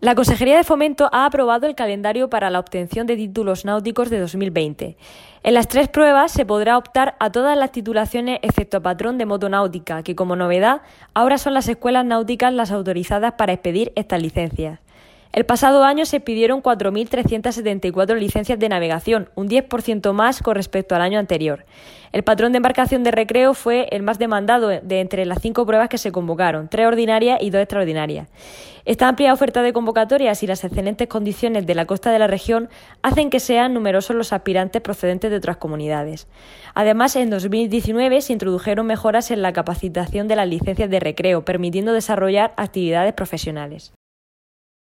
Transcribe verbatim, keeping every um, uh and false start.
La Consejería de Fomento ha aprobado el calendario para la obtención de títulos náuticos de dos mil veinte. En las tres pruebas se podrá optar a todas las titulaciones excepto a patrón de motonáutica, que como novedad ahora son las escuelas náuticas las autorizadas para expedir estas licencias. El pasado año se expidieron cuatro mil trescientas setenta y cuatro licencias de navegación, un diez por ciento más con respecto al año anterior. El patrón de embarcación de recreo fue el más demandado de entre las cinco pruebas que se convocaron, tres ordinarias y dos extraordinarias. Esta amplia oferta de convocatorias y las excelentes condiciones de la costa de la región hacen que sean numerosos los aspirantes procedentes de otras comunidades. Además, en dos mil diecinueve se introdujeron mejoras en la capacitación de las licencias de recreo, permitiendo desarrollar actividades profesionales.